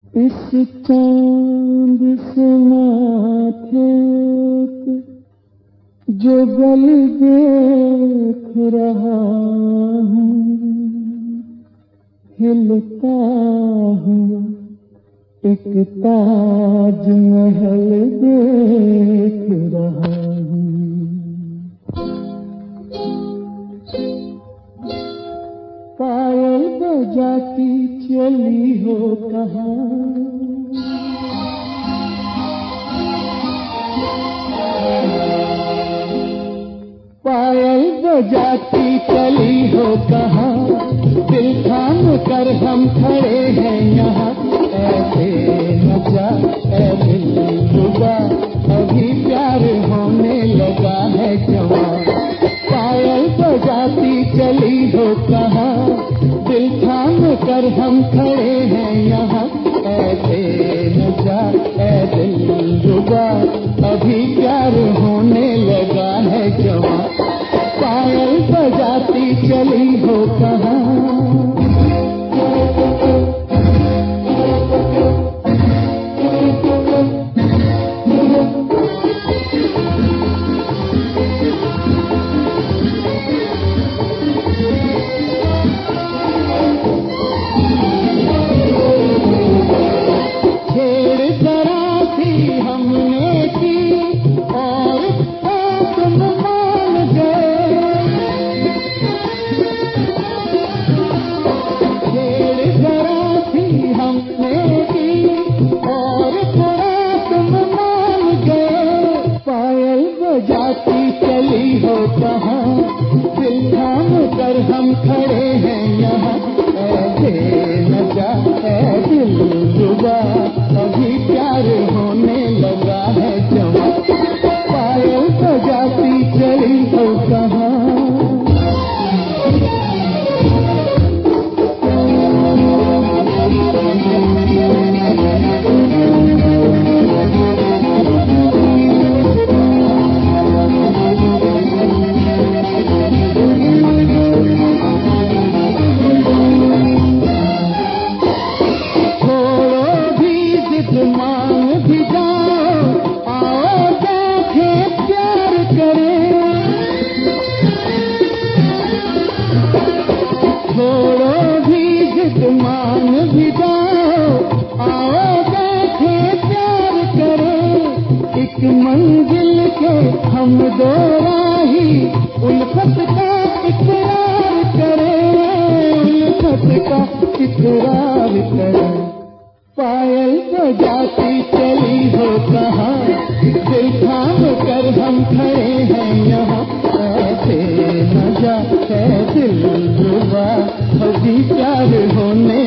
इस चांद से माथे पे जो गल देख रहा हूँ, हिलता हुआ एक ताज महल देख रहा हूँ। पायल बजाती चली हो कहाँ, पायल बजाती चली हो कहाँ, दिल थाम कर हम खड़े हैं यहाँ। ऐसे नचा ऐ दिलरुबा, अभी प्यार होने लगा है जवां। पायल बजाती चली हो कहाँ, दिल थाम कर हम खड़े हैं यहाँ। ऐसे नचा ऐ दिलरुबा, अभी प्यार होने लगा है जवां। पायल बजाती चली हो कहाँ। बजाती चली हो कहाँ, दिल थाम कर हम खड़े हैं यहाँ। ऐसे नचा है दिलरुबा, अभी प्यार होने लगा है जवां। पायल बजाती चली हो कहाँ। मान भी जाओ, आओ बैठे प्यार करें। एक मंजिल के हम दो राही, उल्फत का इकरार करें, उल्फत का इकरार करें। पायल बजाती चली हो कहाँ, दिल थाम कर हम खड़े हैं यहाँ। ऐसे नचा है दिलरुबा, अभी प्यार होने